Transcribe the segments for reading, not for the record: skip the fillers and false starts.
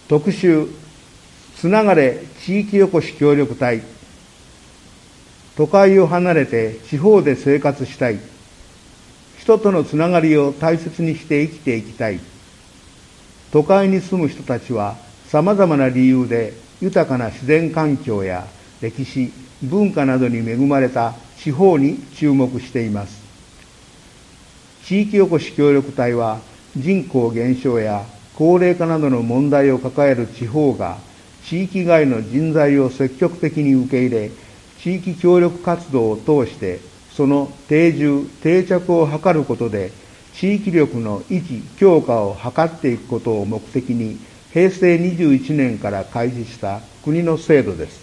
特集つながれ地域おこし協力隊。都会を離れて地方で生活したい。人とのつながりを大切にして生きていきたい。都会に住む人たちはさまざまな理由で豊かな自然環境や歴史、文化などに恵まれた地方に注目しています。地域おこし協力隊は人口減少や高齢化などの問題を抱える地方が地域外の人材を積極的に受け入れ、地域協力活動を通してその定住・定着を図ることで地域力の維持・強化を図っていくことを目的に平成21年から開始した国の制度です。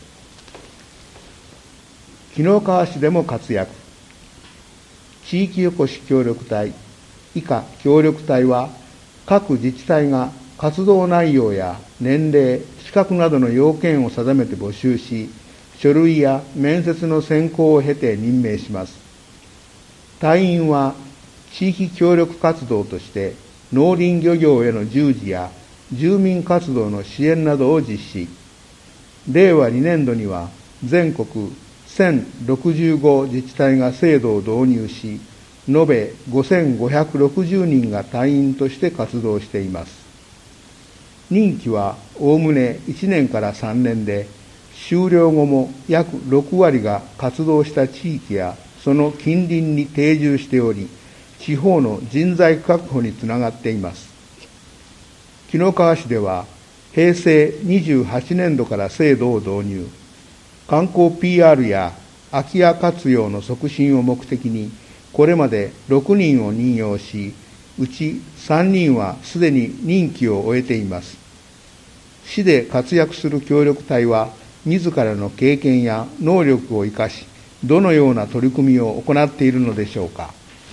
紀の川市でも活躍。地域おこし協力隊以下協力隊は各自治体が活動内容や年齢、資格などの要件を定めて募集し、書類や面接の選考を経て任命します。隊員は地域協力活動として農林漁業への従事や住民活動の支援などを実施。令和2年度には全国1065自治体が制度を導入し、延べ5560人が隊員として活動しています。任期はおおむね1年から3年で、終了後も約6割が活動した地域やその近隣に定住しており、地方の人材確保につながっています。紀の川市では平成28年度から制度を導入。観光 PR や空き家活用の促進を目的に、これまで6人を任用し、うち3人はすでに任期を終えています。市で活躍する協力隊は、自らの経験や能力を生かし、どのような取り組みを行っているのでしょうか。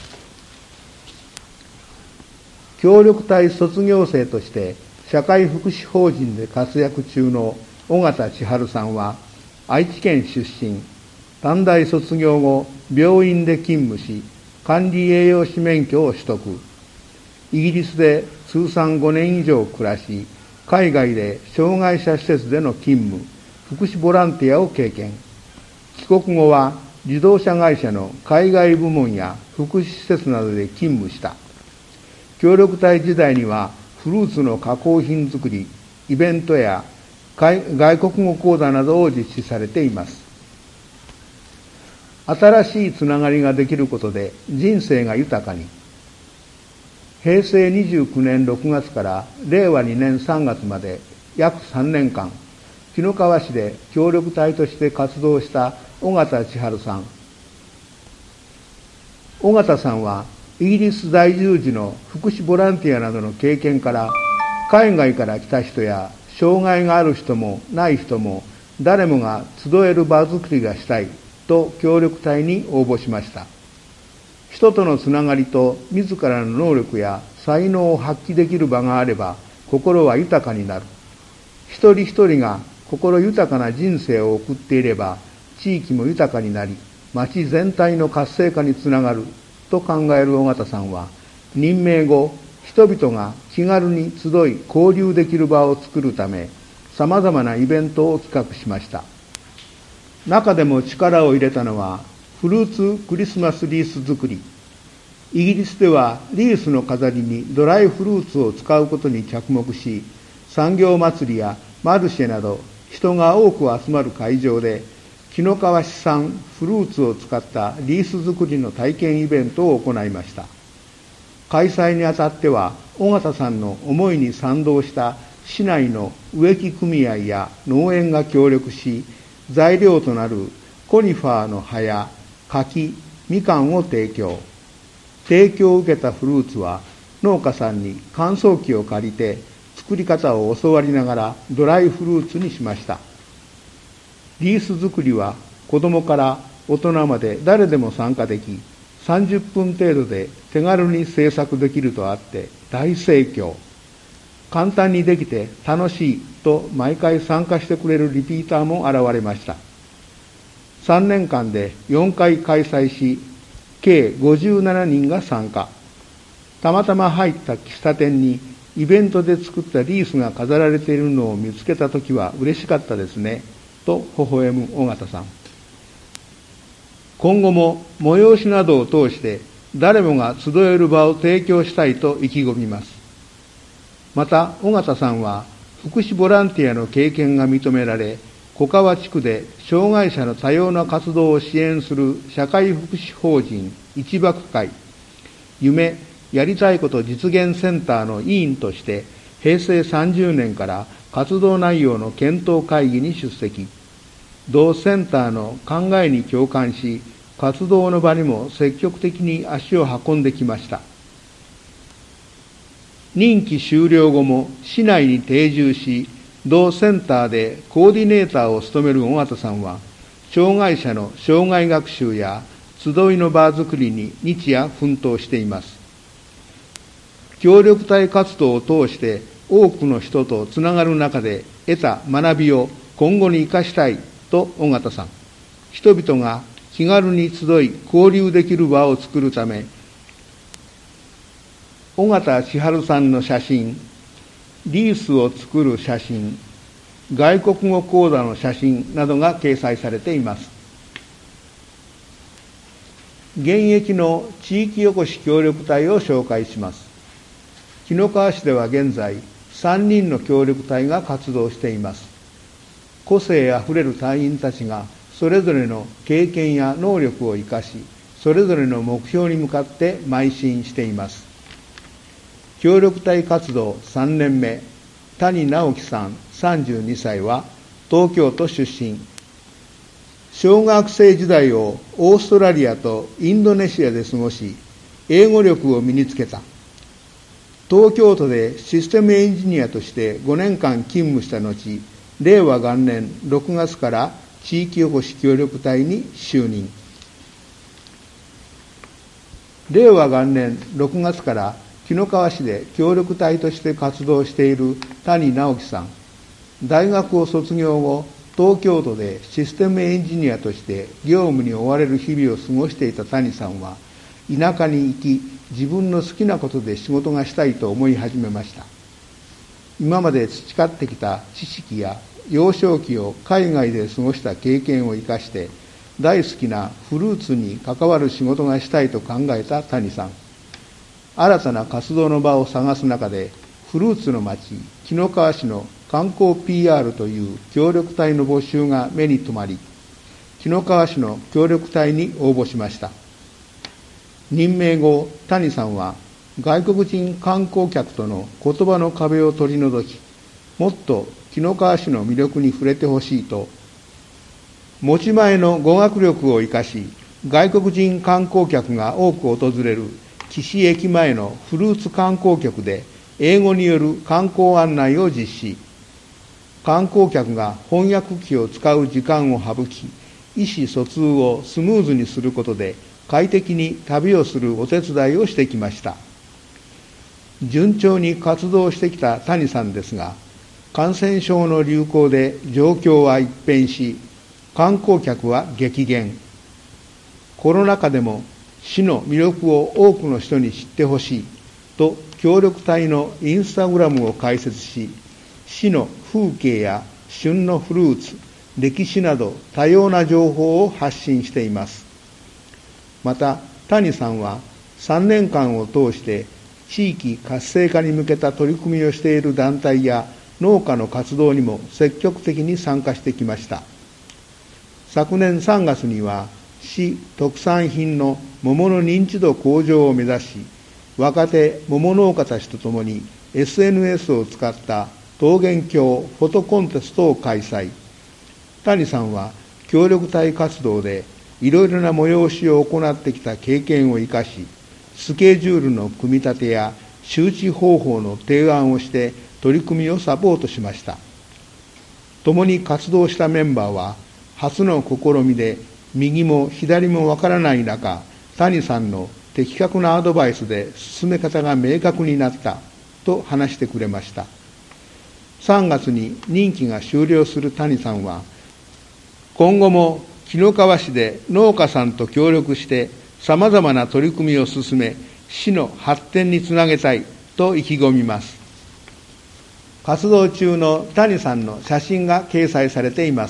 協力隊卒業生として社会福祉法人で活躍中の尾形千春さんは、愛知県出身、短大卒業後、病院で勤務し、管理栄養士免許を取得。イギリスで通算5年以上暮らし、海外で障害者施設での勤務、福祉ボランティアを経験。帰国後は自動車会社の海外部門や福祉施設などで勤務した。協力隊時代にはフルーツの加工品作り、イベントや外国語講座などを実施されています。新しいつながりができることで人生が豊かに。平成29年6月から令和2年3月まで約3年間、紀の川市で協力隊として活動した尾形千春さん。尾形さんはイギリス在住時の福祉ボランティアなどの経験から、海外から来た人や障害がある人もない人も誰もが集える場づくりがしたいと協力隊に応募しました。人とのつながりと自らの能力や才能を発揮できる場があれば心は豊かになる。一人一人が心豊かな人生を送っていれば地域も豊かになり、町全体の活性化につながると考える尾形さんは、任命後、人々が気軽に集い交流できる場を作るため、様々なイベントを企画しました。中でも力を入れたのは、フルーツクリスマスリース作り。イギリスではリースの飾りにドライフルーツを使うことに着目し、産業祭りやマルシェなど人が多く集まる会場で、紀の川市産フルーツを使ったリース作りの体験イベントを行いました。開催にあたっては、尾形さんの思いに賛同した市内の植木組合や農園が協力し、材料となるコニファーの葉や柿、みかんを提供。提供を受けたフルーツは農家さんに乾燥機を借りて作り方を教わりながらドライフルーツにしました。リース作りは子供から大人まで誰でも参加でき、30分程度で手軽に制作できるとあって大盛況。簡単にできて楽しいと毎回参加してくれるリピーターも現れました。3年間で4回開催し、計57人が参加。たまたま入った喫茶店にイベントで作ったリースが飾られているのを見つけたときは嬉しかったですね、と微笑む尾形さん。今後も催しなどを通して誰もが集える場を提供したいと意気込みます。また、尾形さんは福祉ボランティアの経験が認められ、小川地区で障害者の多様な活動を支援する社会福祉法人一幕会、夢やりたいこと実現センターの委員として、平成30年から活動内容の検討会議に出席。同センターの考えに共感し、活動の場にも積極的に足を運んできました。任期終了後も市内に定住し、同センターでコーディネーターを務める尾形さんは、障害者の障害学習や集いの場作りに日夜奮闘しています。協力隊活動を通して多くの人とつながる中で得た学びを今後に生かしたいと尾形さん、人々が気軽に集い交流できる場を作るため、尾形千春さんの写真、リースを作る写真、外国語講座の写真などが掲載されています。現役の地域おこし協力隊を紹介します。紀の川市では現在、3人の協力隊が活動しています。個性あふれる隊員たちが、それぞれの経験や能力を生かし、それぞれの目標に向かって邁進しています。協力隊活動3年目、谷直樹さん32歳は、東京都出身。小学生時代をオーストラリアとインドネシアで過ごし、英語力を身につけた。東京都でシステムエンジニアとして5年間勤務した後、令和元年6月から地域おこし協力隊に就任。令和元年6月から紀の川市で協力隊として活動している谷直樹さん。大学を卒業後、東京都でシステムエンジニアとして業務に追われる日々を過ごしていた谷さんは、田舎に行き、自分の好きなことで仕事がしたいと思い始めました。今まで培ってきた知識や幼少期を海外で過ごした経験を生かして、大好きなフルーツに関わる仕事がしたいと考えた谷さん。新たな活動の場を探す中で、フルーツの町、紀の川市の観光 PR という協力隊の募集が目に留まり、紀の川市の協力隊に応募しました。任命後、谷さんは外国人観光客との言葉の壁を取り除き、もっと紀の川市の魅力に触れてほしいと、持ち前の語学力を生かし、外国人観光客が多く訪れる岸駅前のフルーツ観光局で英語による観光案内を実施。観光客が翻訳機を使う時間を省き、意思疎通をスムーズにすることで快適に旅をするお手伝いをしてきました。順調に活動してきた谷さんですが、感染症の流行で状況は一変し、観光客は激減。コロナ禍でも市の魅力を多くの人に知ってほしいと協力隊のインスタグラムを開設し、市の風景や旬のフルーツ、歴史など多様な情報を発信しています。また、谷さんは3年間を通して地域活性化に向けた取り組みをしている団体や農家の活動にも積極的に参加してきました。昨年3月には市特産品の桃の認知度向上を目指し、若手桃農家たちとともに SNS を使った桃源郷フォトコンテストを開催。谷さんは協力隊活動でいろいろな催しを行ってきた経験を生かし、スケジュールの組み立てや周知方法の提案をして取り組みをサポートしました。共に活動したメンバーは、初の試みで右も左もわからない中、谷さんの的確なアドバイスで進め方が明確になったと話してくれました。3月に任期が終了する谷さんは、今後も紀の川市で農家さんと協力してさまざまな取り組みを進め、市の発展につなげたいと意気込みます。 活動中の谷さんの写真が掲載されています。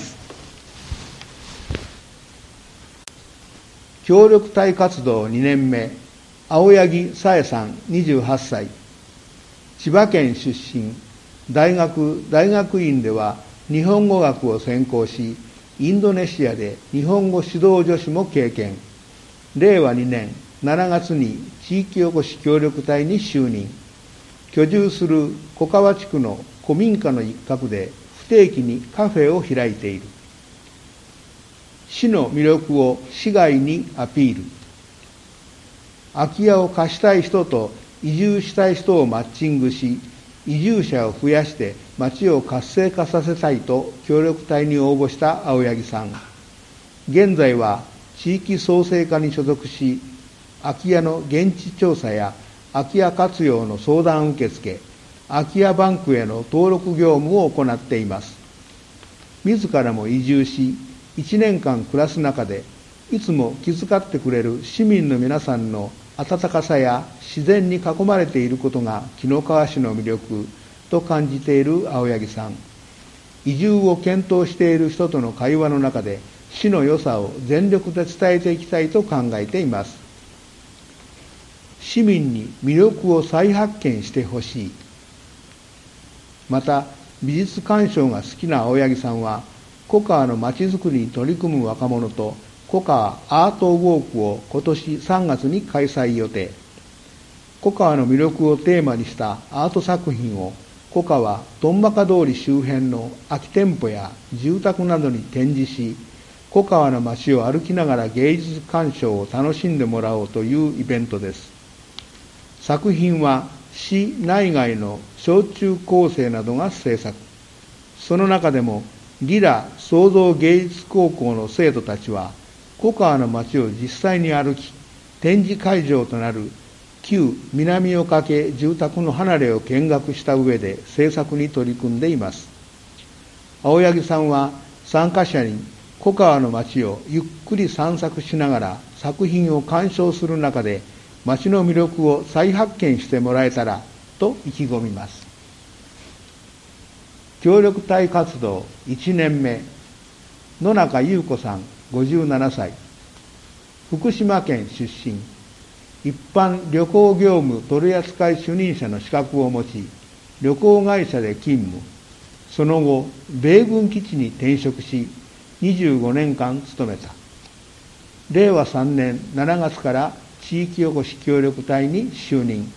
協力隊活動2年目、青柳さえさん28歳。千葉県出身、大学院では日本語学を専攻し、インドネシアで日本語指導助手も経験。令和2年7月に地域おこし協力隊に就任。居住する小川地区の古民家の一角で不定期にカフェを開いている。市の魅力を市外にアピール。空き家を貸したい人と移住したい人をマッチングし、移住者を増やして町を活性化させたいと協力隊に応募した青柳さん。現在は地域創生課に所属し、空き家の現地調査や空き家活用の相談受付、空き家バンクへの登録業務を行っています。自らも移住し、1年間暮らす中で、いつも気遣ってくれる市民の皆さんの温かさや自然に囲まれていることが紀の川市の魅力と感じている青柳さん。移住を検討している人との会話の中で、市の良さを全力で伝えていきたいと考えています。市民に魅力を再発見してほしい。また、美術鑑賞が好きな青柳さんは、小川のまちづくりに取り組む若者と小川アートウォークを今年3月に開催予定。小川の魅力をテーマにしたアート作品を小川とんまか通り周辺の空き店舗や住宅などに展示し、小川の街を歩きながら芸術鑑賞を楽しんでもらおうというイベントです。作品は市内外の小中高生などが制作。その中でもリラ創造芸術高校の生徒たちは、小川の街を実際に歩き、展示会場となる旧南岡家住宅の離れを見学した上で制作に取り組んでいます。青柳さんは参加者に小川の街をゆっくり散策しながら作品を鑑賞する中で、街の魅力を再発見してもらえたらと意気込みます。協力隊活動1年目、野中優子さん57歳。福島県出身。一般旅行業務取扱主任者の資格を持ち、旅行会社で勤務。その後、米軍基地に転職し、25年間勤めた。令和3年7月から地域おこし協力隊に就任。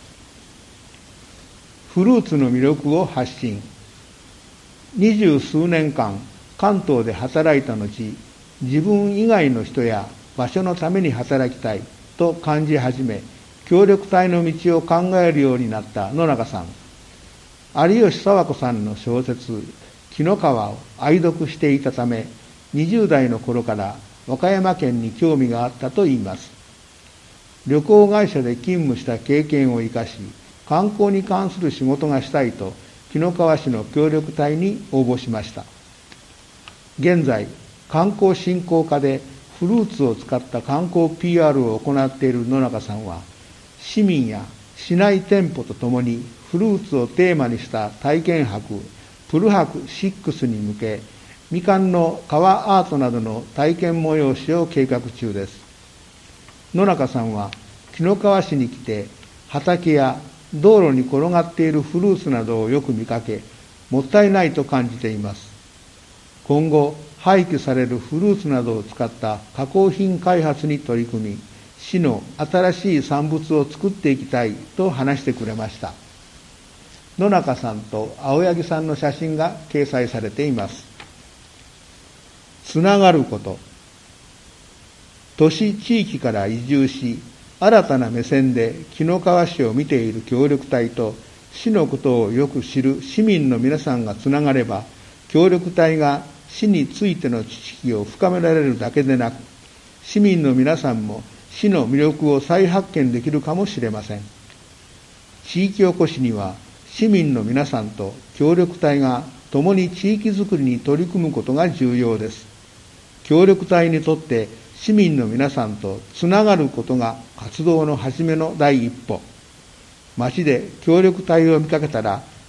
フルーツの魅力を発信。20数年間関東で働いた後、自分以外の人や場所のために働きたいと感じ始め、協力隊の道を考えるようになった野中さん。有吉佐和子さんの小説紀の川を愛読していたため、20代の頃から和歌山県に興味があったといいます。旅行会社で勤務した経験を生かし、観光に関する仕事がしたいと紀の川市の協力隊に応募しました。現在、観光振興課でフルーツを使った観光 PR を行っている野中さんは、市民や市内店舗とともにフルーツをテーマにした体験博、プル博6に向け、みかんの皮アートなどの体験催しを計画中です。野中さんは紀の川市に来て、畑や道路に転がっているフルーツなどをよく見かけ、もったいないと感じています。今後、廃棄されるフルーツなどを使った加工品開発に取り組み、市の新しい産物を作っていきたいと話してくれました。野中さんと青柳さんの写真が掲載されています。つながること。都市地域から移住し、新たな目線で紀の川市を見ている協力隊と、市のことをよく知る市民の皆さんがつながれば、協力隊が市についての知識を深められるだけでなく、市民の皆さんも市の魅力を再発見できるかもしれません。地域おこしには、市民の皆さんと協力隊が共に地域づくりに取り組むことが重要です。協力隊にとって市民の皆さんとつながることが活動の始めの第一歩。町で協力隊を見かけたら、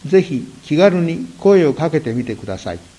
ぜひ気軽に声をかけてみてください。